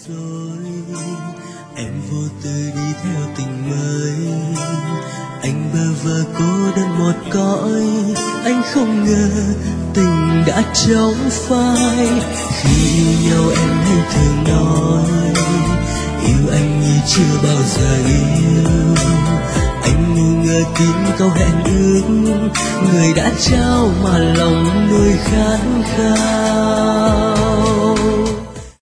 rồi, em vô tư đi theo tình mới. Anh bơ vơ cô đơn một cõi, anh không ngờ tình đã trống phai. Khi yêu nhau em hay thường nói, yêu anh như chưa bao giờ yêu. Anh ngu ngơ tin câu hẹn ước, người đã trao mà lòng nuôi khát khao.